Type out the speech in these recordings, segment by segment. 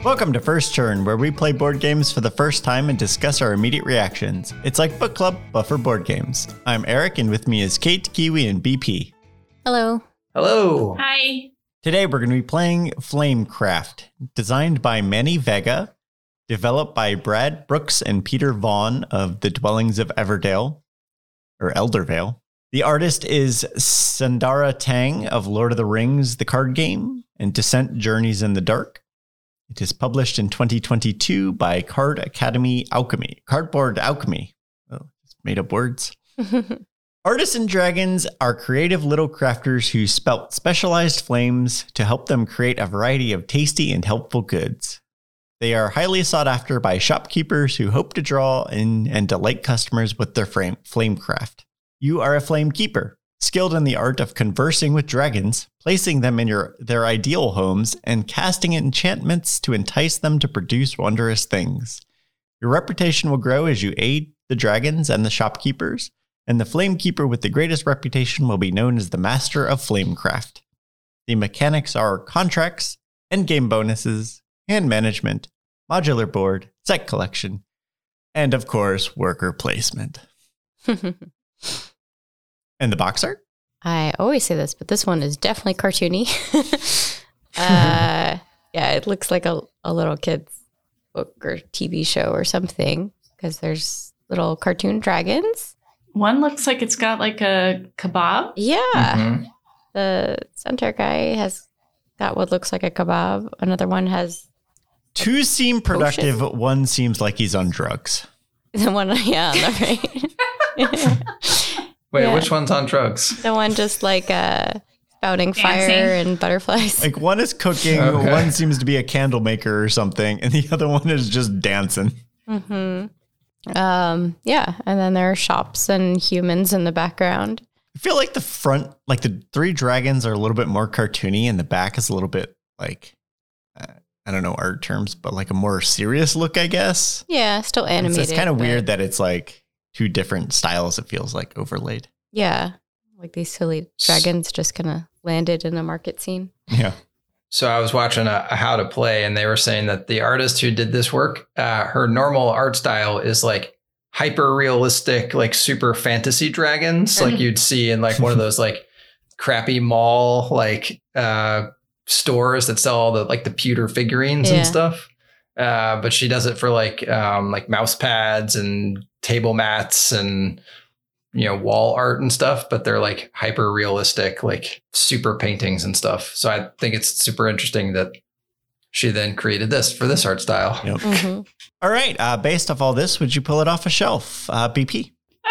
Welcome to First Turn, where we play board games for the first time and discuss our immediate reactions. It's like book club, but for board games. I'm Eric, and with me is Kate, Kiwi, and BP. Hello. Hello. Hi. Today we're going to be playing Flamecraft, designed by Manny Vega, developed by Brad Brooks and Peter Vaughn of The Dwellings of Everdale, or Eldervale. The artist is Sundara Tang of Lord of the Rings, the card game, and Descent Journeys in the Dark. It is published in 2022 by Cardboard Alchemy. Oh, just made up words. Artisan dragons are creative little crafters who spout specialized flames to help them create a variety of tasty and helpful goods. They are highly sought after by shopkeepers who hope to draw in and delight customers with their flamecraft. You are a flamekeeper, skilled in the art of conversing with dragons, placing them in their ideal homes, and casting enchantments to entice them to produce wondrous things. Your reputation will grow as you aid the dragons and the shopkeepers, and the flamekeeper with the greatest reputation will be known as the master of flamecraft. The mechanics are contracts, endgame bonuses, hand management, modular board, set collection, and of course, worker placement. And the box art? I always say this, but this one is definitely cartoony. Yeah, it looks like a little kid's book or TV show or something because there's little cartoon dragons. One looks like it's got like a kebab. Yeah. Mm-hmm. The center guy has got what looks like a kebab. Another one has... Two seem productive. One seems like he's on drugs. The one, yeah, on the right. Wait, Yeah. which one's on drugs? The one just like spouting fire Dancing. and butterflies. Like one is cooking, Okay. one seems to be a candle maker or something, and the other one is just dancing. Mm-hmm. Yeah, and then there are shops and humans in the background. I feel like the front, like the three dragons are a little bit more cartoony, and the back is a little bit like, I don't know art terms, but like a more serious look, I guess. Yeah, still animated. It's kind of but- weird that it's like two different styles, it feels like, overlaid. Yeah, like these silly dragons just kind of landed in a market scene. Yeah. So I was watching a How to Play, and they were saying that the artist who did this work, her normal art style is like hyper realistic, like super fantasy dragons, like you'd see in like one of those like crappy mall like stores that sell all the like the pewter figurines Yeah. and stuff. But she does it for like mouse pads and table mats and wall art and stuff, but they're like hyper realistic, like super paintings and stuff. So I think it's super interesting that she then created this for this art style. Yep. Mm-hmm. All right. Based off all this, would you pull it off a shelf? BP?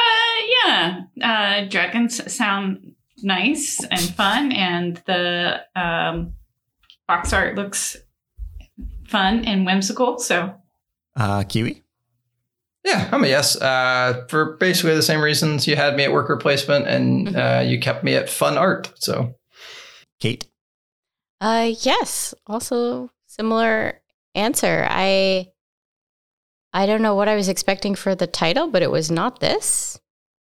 Yeah. Dragons sound nice and fun, and the box art looks fun and whimsical. So Kiwi? Yeah, I'm a yes. For basically the same reasons you had me at worker placement and you kept me at fun art. So Kate? Yes, also similar answer. I don't know what I was expecting for the title, but it was not this.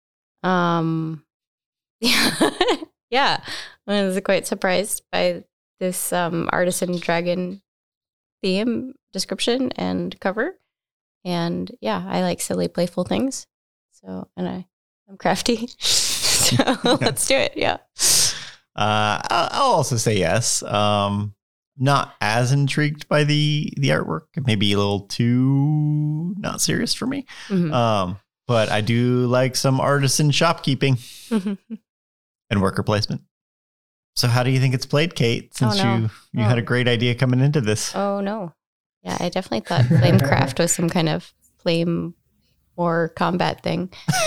Yeah, I was quite surprised by this artisan dragon theme, description, and cover. And yeah, I like silly, playful things. So, and I'm crafty. So let's do it. Yeah. I'll also say yes. Not as intrigued by the artwork. Maybe a little too not serious for me. Mhm. But I do like some artisan shopkeeping and worker placement. So how do you think it's played, Kate? Since you had a great idea coming into this. Oh, no. Yeah, I definitely thought Flamecraft was some kind of flame war combat thing.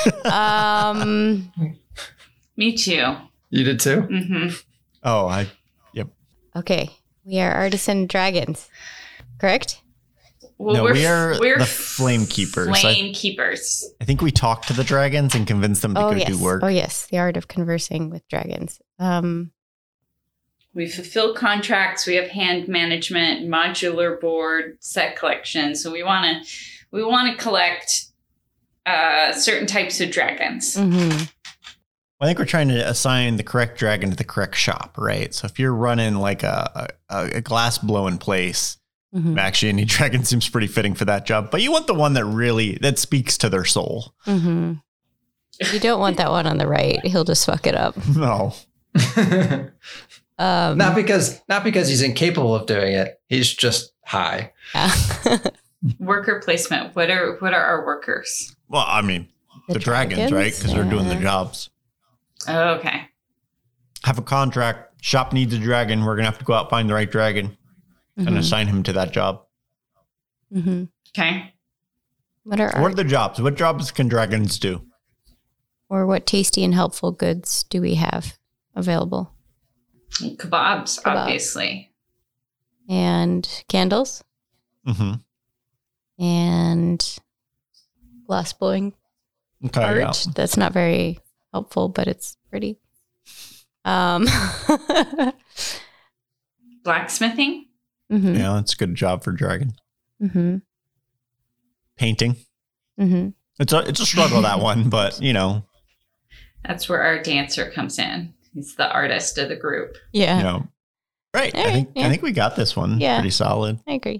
me too. you did too? Mm-hmm. Oh, Okay, we are artisan dragons, correct? Well, No, we are the flame keepers. Flame keepers. I think we talked to the dragons and convinced them to go yes. do work. Oh, yes, the art of conversing with dragons. We fulfill contracts. We have hand management, modular board, set collection. So we want to collect certain types of dragons. Mhm. I think we're trying to assign the correct dragon to the correct shop, right? So if you're running like a glass blowing place, Mhm. Actually, any dragon seems pretty fitting for that job. But you want the one that speaks to their soul. Mhm. You don't want that one on the right. He'll just fuck it up. No. Not because he's incapable of doing it. He's just high. Yeah. Worker placement. What are our workers? Well, I mean, the dragons, right? Because they're doing the jobs. Oh, okay. Have a contract. Shop needs a dragon. We're going to have to go out find the right dragon and assign him to that job. Mm-hmm. Okay. What are What are the jobs? What jobs can dragons do? or what tasty and helpful goods do we have available? Kebabs, obviously. And candles Mm-hmm. and glass blowing Okay. art. Yeah. That's not very helpful, but it's pretty. Blacksmithing. Mm-hmm. Yeah, that's a good job for dragon. Mm-hmm. Painting. Mm-hmm. It's a struggle, that one, but you know. That's where our dancer comes in. He's the artist of the group. Yeah, You know. Right. All I right, think we got this one Yeah. pretty solid. I agree.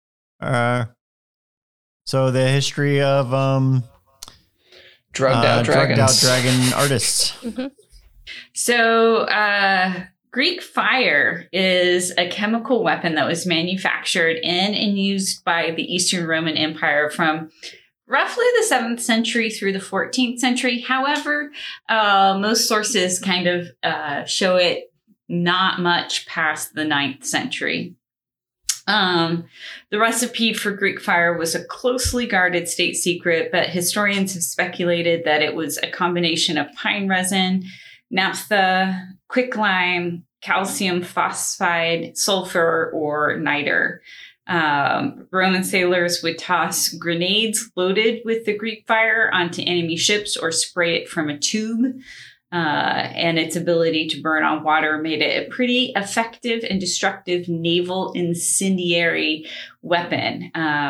So the history of Drugged out dragons. dragon artists. So, Greek fire is a chemical weapon that was manufactured in and used by the Eastern Roman Empire from roughly the 7th century through the 14th century. However, most sources kind of show it not much past the 9th century. The recipe for Greek fire was a closely guarded state secret, but historians have speculated that it was a combination of pine resin, naphtha, quicklime, calcium phosphide, sulfur, or niter. Roman sailors would toss grenades loaded with the Greek fire onto enemy ships or spray it from a tube. And its ability to burn on water made it a pretty effective and destructive naval incendiary weapon.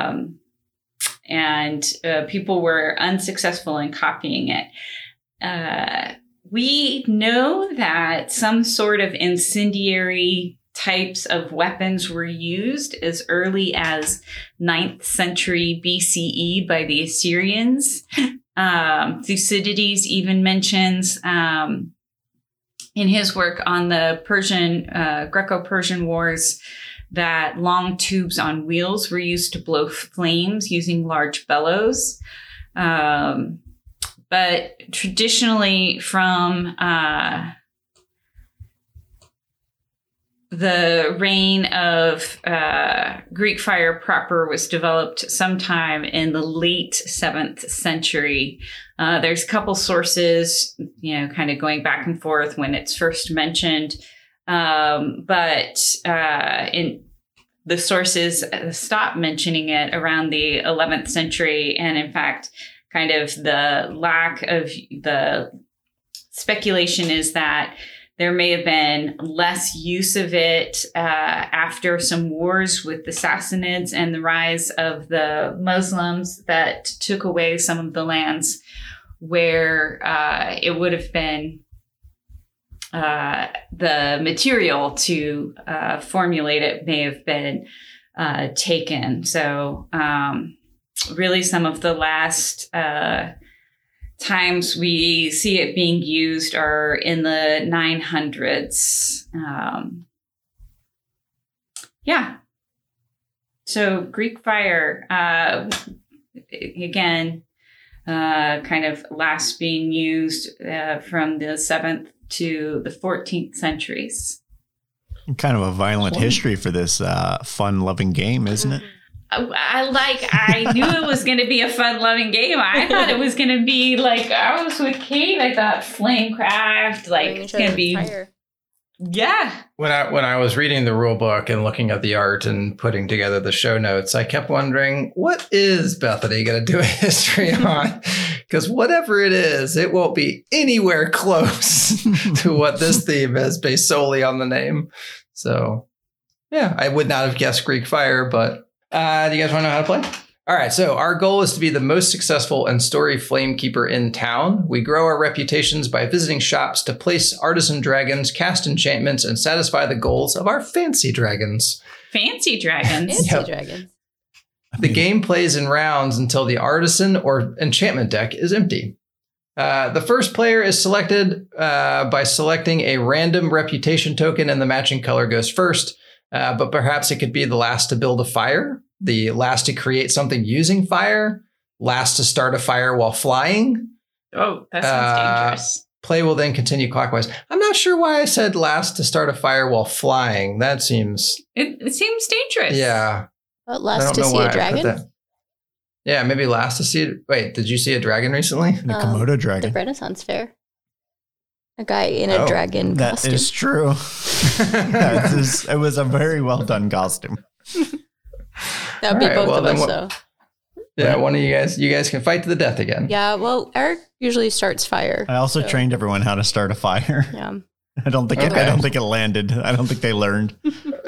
And people were unsuccessful in copying it. We know that some sort of incendiary types of weapons were used as early as 9th century BCE by the Assyrians. Thucydides even mentions in his work on the Greco-Persian Wars that long tubes on wheels were used to blow flames using large bellows. But traditionally from the reign of Greek fire proper was developed sometime in the late 7th century. There's a couple sources, kind of going back and forth when it's first mentioned. But in the sources stopped mentioning it around the 11th century. And in fact, kind of the lack of the speculation is that there may have been less use of it after some wars with the Sassanids and the rise of the Muslims that took away some of the lands where it would have been the material to formulate it may have been taken. So really some of the last times we see it being used are in the 900s. So Greek fire, again, kind of last being used from the 7th to the 14th centuries. Kind of a violent history for this fun-loving game, isn't it? I knew it was going to be a fun-loving game. I thought it was going to be like, I was with Kate. I thought Flamecraft, it's going to be fire. Yeah. When I was reading the rule book and looking at the art and putting together the show notes, I kept wondering, what is Bethany going to do a history on? Because whatever it is, it won't be anywhere close to what this theme is based solely on the name. So, yeah, I would not have guessed Greek fire, but do you guys want to know how to play? All right, so our goal is to be the most successful and story flamekeeper in town. We grow our reputations by visiting shops to place artisan dragons, cast enchantments, and satisfy the goals of our fancy dragons. Fancy dragons. Fancy Yep. dragons. The game plays in rounds until the artisan or enchantment deck is empty. The first player is selected by selecting a random reputation token, and the matching color goes first. But perhaps it could be the last to build a fire, the last to create something using fire, last to start a fire while flying. Oh, that sounds dangerous. Play will then continue clockwise. I'm not sure why I said last to start a fire while flying. That seems... It seems dangerous. Yeah. But I last don't to know see why a I put dragon? that. Yeah, maybe last to see it. Wait, did you see a dragon recently? The Komodo dragon. The Renaissance Fair. A guy in a dragon That costume. is true. It was a very well done costume. That would be All right, both well, of then us, what- though. Yeah, one of you guys can fight to the death again. Yeah, well, Eric usually starts fire. I also so, trained everyone how to start a fire. Yeah. I don't think it landed. I don't think they learned.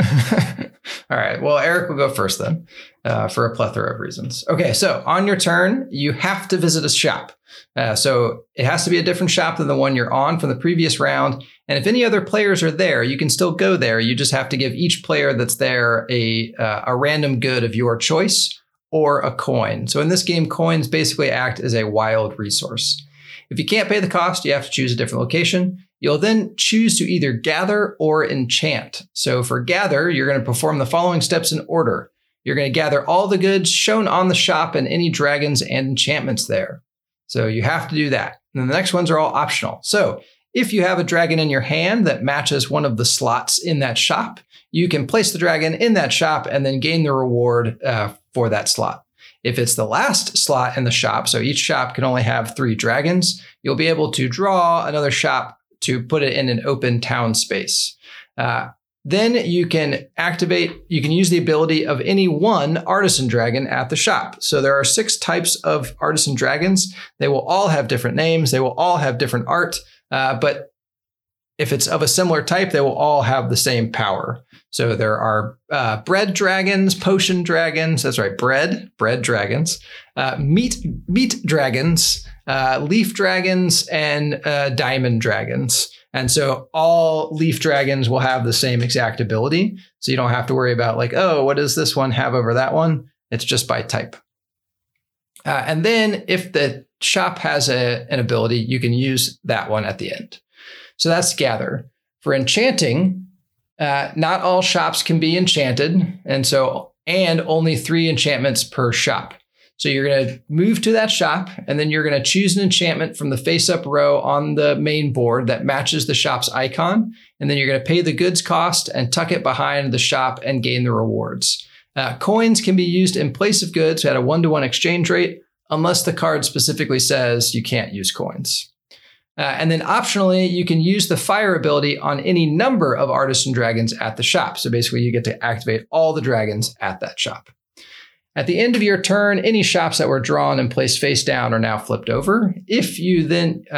All right. Well, Eric will go first then, for a plethora of reasons. Okay, so on your turn, you have to visit a shop. So it has to be a different shop than the one you're on from the previous round. And if any other players are there, you can still go there. You just have to give each player that's there a random good of your choice or a coin. So in this game, coins basically act as a wild resource. If you can't pay the cost, you have to choose a different location. You'll then choose to either gather or enchant. So for gather, you're going to perform the following steps in order. You're going to gather all the goods shown on the shop and any dragons and enchantments there. So you have to do that. And then the next ones are all optional. So if you have a dragon in your hand that matches one of the slots in that shop, you can place the dragon in that shop and then gain the reward for that slot. If it's the last slot in the shop, so each shop can only have 3 dragons, you'll be able to draw another shop to put it in an open town space. Then you can use the ability of any one artisan dragon at the shop. So there are 6 types of artisan dragons. They will all have different names. They will all have different art. But if it's of a similar type, they will all have the same power. So there are bread dragons, potion dragons. That's right, bread dragons, meat dragons, leaf dragons, and diamond dragons. And so all leaf dragons will have the same exact ability. So you don't have to worry about like, oh, what does this one have over that one? It's just by type. And then if the shop has an ability, you can use that one at the end. So that's gather. For enchanting, not all shops can be enchanted. And only 3 enchantments per shop. So you're going to move to that shop, and then you're going to choose an enchantment from the face-up row on the main board that matches the shop's icon. And then you're going to pay the goods cost and tuck it behind the shop and gain the rewards. Coins can be used in place of goods at a 1-to-1 exchange rate, unless the card specifically says you can't use coins. And then optionally, you can use the fire ability on any number of artisan dragons at the shop. So basically, you get to activate all the dragons at that shop. At the end of your turn, any shops that were drawn and placed face down are now flipped over. If you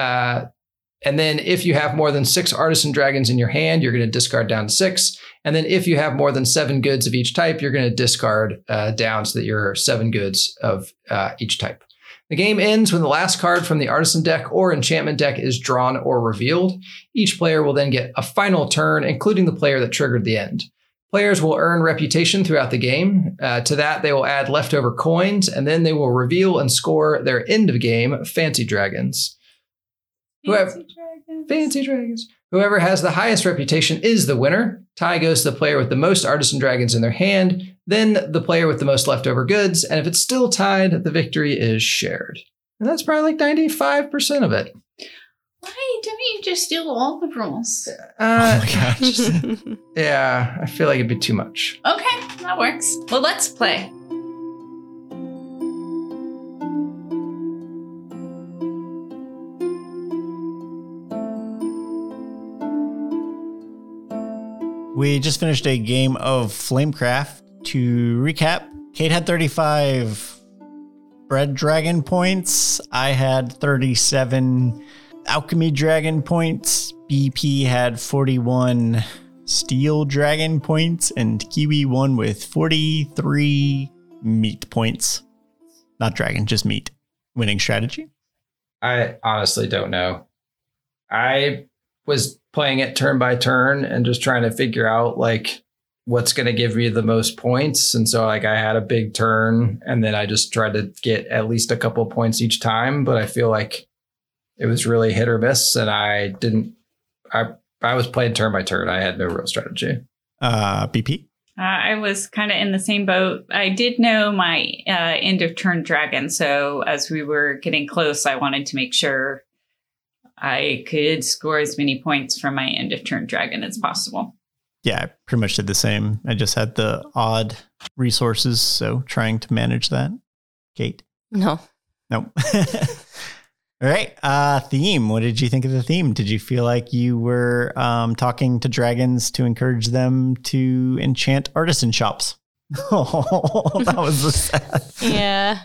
have more than 6 artisan dragons in your hand, you're going to discard down to 6. And then if you have more than 7 goods of each type, you're going to discard down so that you're 7 goods of each type. The game ends when the last card from the artisan deck or enchantment deck is drawn or revealed. Each player will then get a final turn, including the player that triggered the end. Players will earn reputation throughout the game. To that, they will add leftover coins, and then they will reveal and score their end of game fancy dragons. Fancy dragons. Whoever has the highest reputation is the winner. Tie goes to the player with the most artisan dragons in their hand, then the player with the most leftover goods, and if it's still tied, the victory is shared. And that's probably like 95% of it. Why don't you just do all the rules? Oh my gosh. Yeah, I feel like it'd be too much. Okay, that works. Well, let's play. We just finished a game of Flamecraft. To recap, Kate had 35 bread dragon points. I had 37 alchemy dragon points. BP had 41 steel dragon points, and Kiwi won with 43 meat points. Not dragon, just meat. Winning strategy? I honestly don't know. I was playing it turn by turn and just trying to figure out like what's going to give me the most points. And so like I had a big turn and then I just tried to get at least a couple of points each time. But I feel like it was really hit or miss. And I was playing turn by turn. I had no real strategy. BP? I was kind of in the same boat. I did know my end of turn dragon. So as we were getting close, I wanted to make sure I could score as many points from my end of turn dragon as possible. Yeah, I pretty much did the same. I just had the odd resources, so trying to manage that. Kate? No. Nope. All right. Theme. What did you think of the theme? Did you feel like you were talking to dragons to encourage them to enchant artisan shops? Oh, that was the sad. Yeah.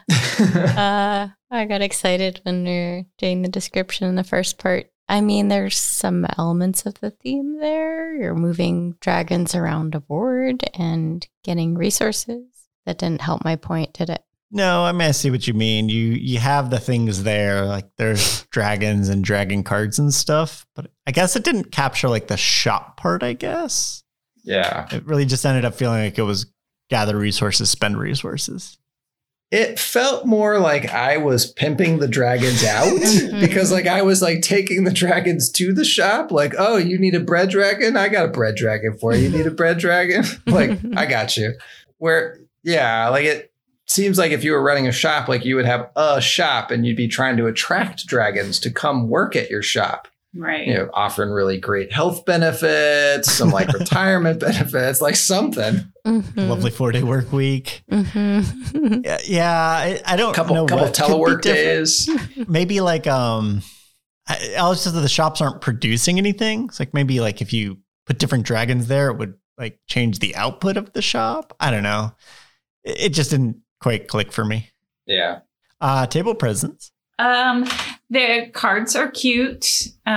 I got excited when we were doing the description in the first part. I mean, there's some elements of the theme there. You're moving dragons around a board and getting resources. That didn't help my point, did it? No, I mean, I see what you mean. You have the things there, like there's dragons and dragon cards and stuff, but I guess it didn't capture like the shop part, I guess. Yeah. It really just ended up feeling like it was gather resources, spend resources. It felt more like I was pimping the dragons out because like I was like taking the dragons to the shop. Like, oh, you need a bread dragon? I got a bread dragon for you. You need a bread dragon? Like, I got you. Where, yeah, like it seems like if you were running a shop, like you would have a shop and you'd be trying to attract dragons to come work at your shop. Right. You know, offering really great health benefits, some like retirement benefits, like something. Mm-hmm. Lovely 4-day work week. Mm-hmm. Yeah, I don't know couple what telework days. Maybe like also that the shops aren't producing anything. It's like maybe like if you put different dragons there, it would like change the output of the shop. I don't know. It just didn't quite click for me. Yeah. Table presents. The cards are cute.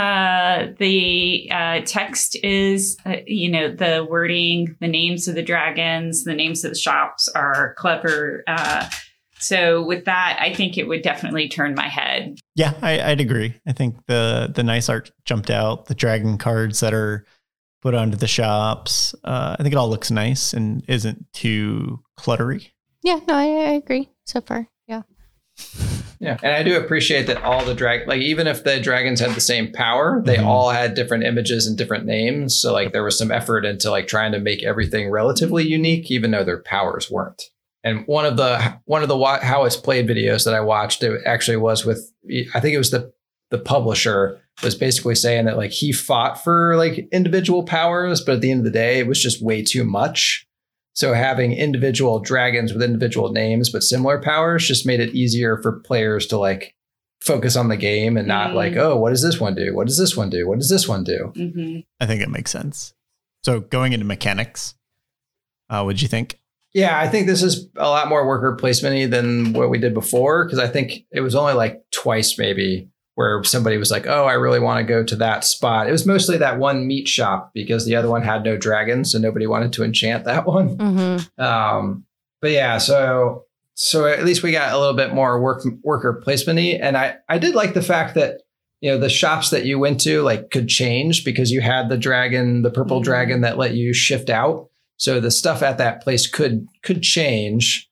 The text is, the wording, the names of the dragons, the names of the shops are clever. So with that, I think it would definitely turn my head. Yeah, I'd agree. I think the nice art jumped out. The dragon cards that are put onto the shops. I think it all looks nice and isn't too cluttery. Yeah, no, I agree so far. Yeah. Yeah. And I do appreciate that all the like even if the dragons had the same power, they all had different images and different names. So like there was some effort into like trying to make everything relatively unique, even though their powers weren't. And one of the How It's Played videos that I watched, it actually was with, I think it was the publisher was basically saying that like he fought for like individual powers, but at the end of the day, it was just way too much. So having individual dragons with individual names, but similar powers just made it easier for players to like focus on the game and not like, oh, what does this one do? What does this one do? What does this one do? Mm-hmm. I think it makes sense. So going into mechanics, what'd you think? Yeah, I think this is a lot more worker placement-y than what we did before, because I think it was only like twice maybe where somebody was like, oh, I really want to go to that spot. It was mostly that one meat shop because the other one had no dragons, so nobody wanted to enchant that one. Mm-hmm. But yeah, so at least we got a little bit more worker placement-y. And I did like the fact that, you know, the shops that you went to like could change because you had the purple dragon that let you shift out. So the stuff at that place could change,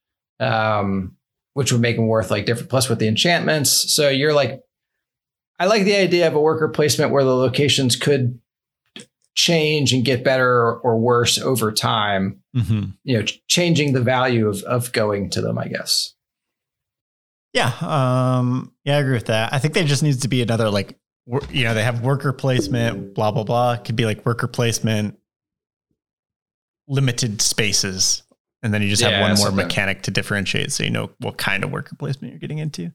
which would make them worth like different. Plus with the enchantments. So you're like, I like the idea of a worker placement where the locations could change and get better or worse over time, you know, changing the value of going to them, I guess. Yeah. Yeah, I agree with that. I think there just needs to be another, like, you know, they have worker placement, blah, blah, blah. It could be like worker placement, limited spaces. And then you just have one more mechanic to differentiate. So you know what kind of worker placement you're getting into.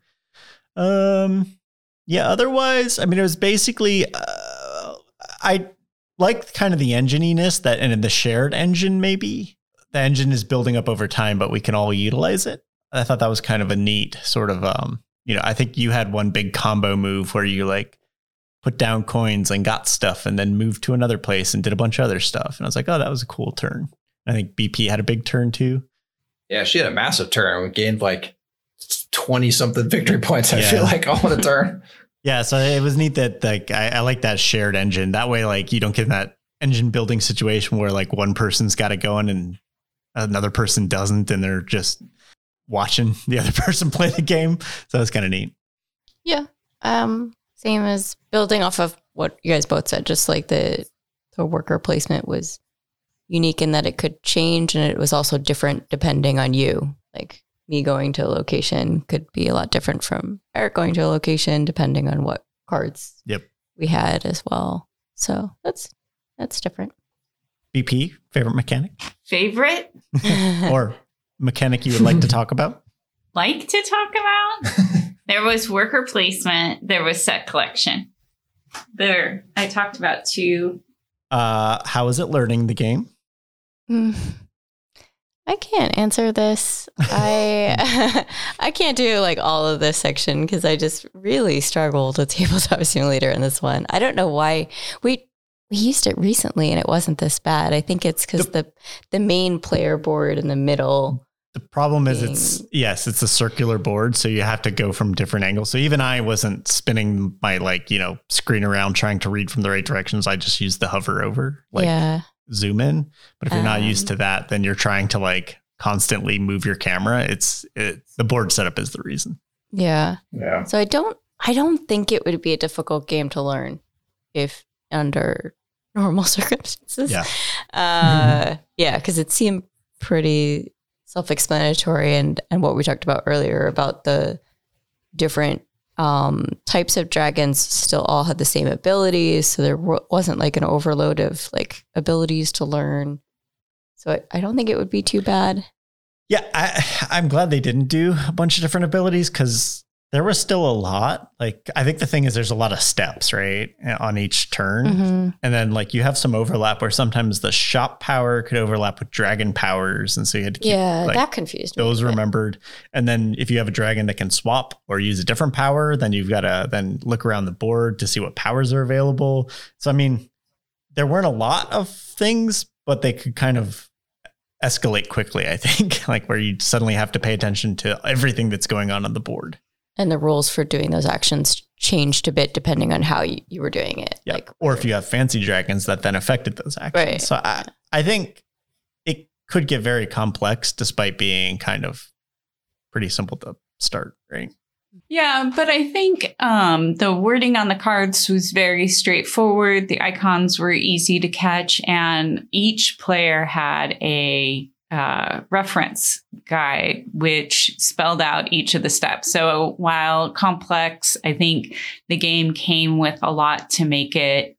Yeah, otherwise, I mean, it was basically, I like kind of the engininess that, and in the shared engine, maybe the engine is building up over time, but we can all utilize it. I thought that was kind of a neat sort of, you know, I think you had one big combo move where you like put down coins and got stuff and then moved to another place and did a bunch of other stuff. And I was like, oh, that was a cool turn. I think BP had a big turn too. Yeah, she had a massive turn. We gained like 20 something victory points. I feel like all in a turn. Yeah, so it was neat that like I like that shared engine. That way, like you don't get that engine building situation where like one person's got it going and another person doesn't, and they're just watching the other person play the game. So that's kind of neat. Yeah. Same as building off of what you guys both said, just like the worker placement was unique in that it could change, and it was also different depending on you. Like me going to a location could be a lot different from Eric going to a location depending on what cards we had as well. So that's different. BP, favorite mechanic? Favorite? Or mechanic you would like to talk about? Like to talk about? There was worker placement. There was set collection. There, I talked about 2. How is it learning the game? I can't answer this. I can't do like all of this section because I just really struggled with Tabletop Simulator in this one. I don't know why we used it recently and it wasn't this bad. I think it's because the main player board in the middle. The problem is it's a circular board, so you have to go from different angles. So even I wasn't spinning my screen around trying to read from the right directions. I just used the hover over, zoom in. But if you're not used to that, then you're trying to like constantly move your camera. It's the board setup is the reason. Yeah. Yeah. So I don't think it would be a difficult game to learn if under normal circumstances. Yeah. Yeah, because it seemed pretty self-explanatory, and what we talked about earlier about the different types of dragons still all had the same abilities, so there wasn't like an overload of like abilities to learn. So I don't think it would be too bad. Yeah, I'm glad they didn't do a bunch of different abilities because there was still a lot. Like, I think the thing is there's a lot of steps, right, on each turn. Mm-hmm. And then like you have some overlap where sometimes the shop power could overlap with dragon powers. And so you had to keep that confused me. Those remembered. And then if you have a dragon that can swap or use a different power, then you've got to then look around the board to see what powers are available. So, I mean, there weren't a lot of things, but they could kind of escalate quickly, I think, like where you suddenly have to pay attention to everything that's going on the board. And the rules for doing those actions changed a bit depending on how you were doing it. Yeah. Like, or if you have fancy dragons that then affected those actions. Right. So I think it could get very complex despite being kind of pretty simple to start, right? Yeah, but I think the wording on the cards was very straightforward. The icons were easy to catch, and each player had a reference guide which spelled out each of the steps. So while complex, I think the game came with a lot to make it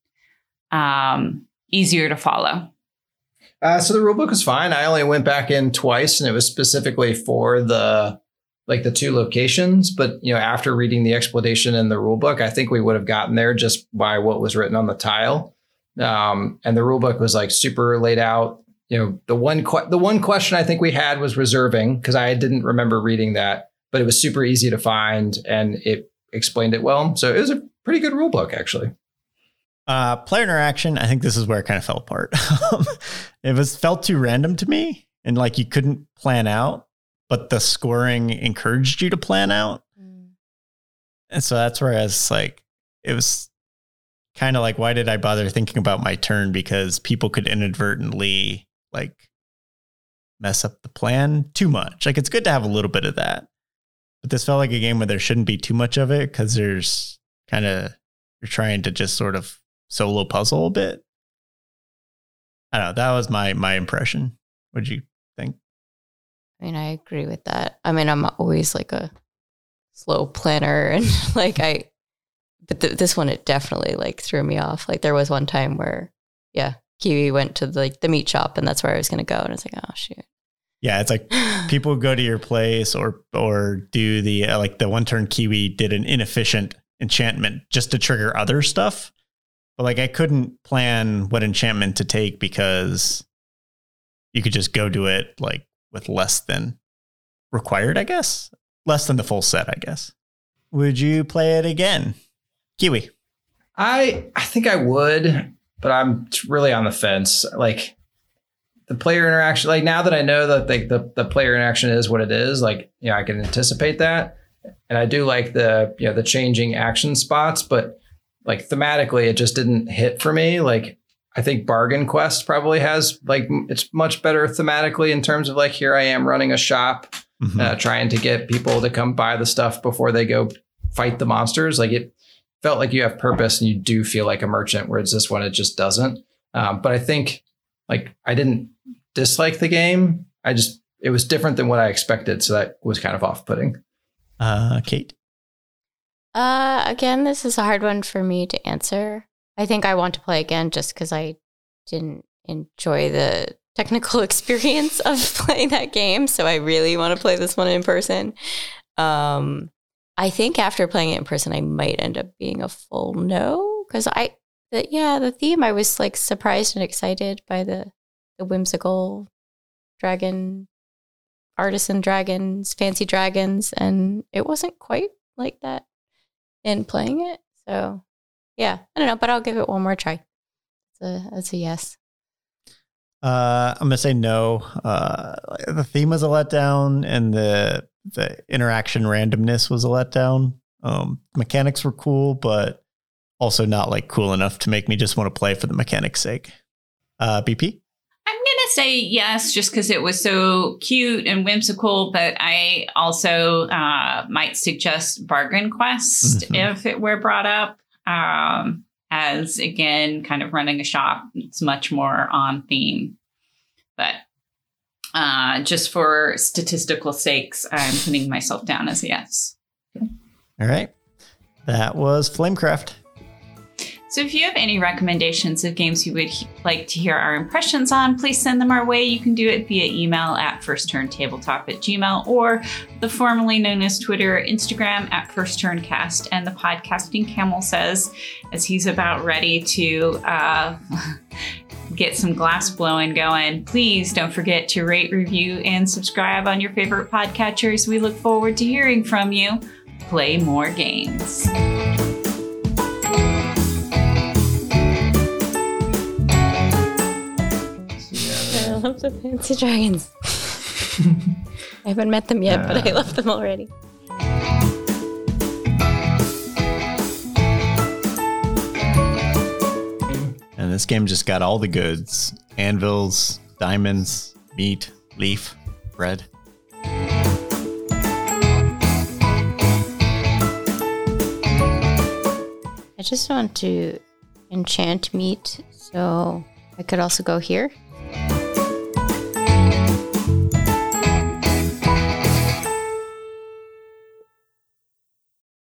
easier to follow. So the rulebook was fine. I only went back in twice, and it was specifically for the 2 locations. But after reading the explanation in the rulebook, I think we would have gotten there just by what was written on the tile. And the rulebook was like super laid out. The one question I think we had was reserving, because I didn't remember reading that, but it was super easy to find and it explained it well. So it was a pretty good rule book, actually. Player interaction, I think this is where it kind of fell apart. It felt too random to me, and like you couldn't plan out, but the scoring encouraged you to plan out. And so that's where I was like, it was kind of like, why did I bother thinking about my turn? Because people could inadvertently like mess up the plan too much. Like, it's good to have a little bit of that, but this felt like a game where there shouldn't be too much of it, because there's you're trying to just sort of solo puzzle a bit. I don't know. That was my impression. What'd you think? I mean, I agree with that. I mean, I'm always like a slow planner, and but this one, it definitely like threw me off. Like, there was one time where, Kiwi went to the meat shop, and that's where I was going to go. And I was like, oh, shoot. Yeah, it's like people go to your place or do the the one turn Kiwi did an inefficient enchantment just to trigger other stuff. But like, I couldn't plan what enchantment to take because you could just go do it like with less than required, I guess. Less than the full set, I guess. Would you play it again? Kiwi. I think I would, but I'm really on the fence. Like, the player interaction, like, now that I know that the player interaction is what it is, like, I can anticipate that. And I do like the changing action spots, but like thematically, it just didn't hit for me. Like, I think Bargain Quest probably has like, it's much better thematically in terms of like, here I am running a shop, trying to get people to come buy the stuff before they go fight the monsters. Like it felt like you have purpose and you do feel like a merchant, whereas this one, it just doesn't. But I think like I didn't dislike the game. It was different than what I expected. So that was kind of off-putting. Kate? Again, this is a hard one for me to answer. I think I want to play again just because I didn't enjoy the technical experience of playing that game. So I really want to play this one in person. I think after playing it in person, I might end up being a full no. Because the theme, I was like surprised and excited by the whimsical dragon, artisan dragons, fancy dragons. And it wasn't quite like that in playing it. So yeah, I don't know, but I'll give it one more try. That's a yes. I'm going to say no. The theme was a letdown and the interaction randomness was a letdown. Mechanics were cool, but also not like cool enough to make me just want to play for the mechanics' sake. BP? I'm going to say yes, just because it was so cute and whimsical, but I also might suggest Bargain Quest if it were brought up. As again, kind of running a shop, it's much more on theme. But just for statistical sakes, I'm putting myself down as a yes. All right. That was Flamecraft. So if you have any recommendations of games you would like to hear our impressions on, please send them our way. You can do it via email at firstturntabletop@gmail.com or the formerly known as Twitter or Instagram at firsttturncast. And the podcasting camel says, as he's about ready to get some glass blowing going, please don't forget to rate, review, and subscribe on your favorite podcatchers. We look forward to hearing from you. Play more games. I love the fancy dragons. I haven't met them yet, but I love them already. And this game just got all the goods. Anvils, diamonds, meat, leaf, bread. I just want to enchant meat, so I could also go here.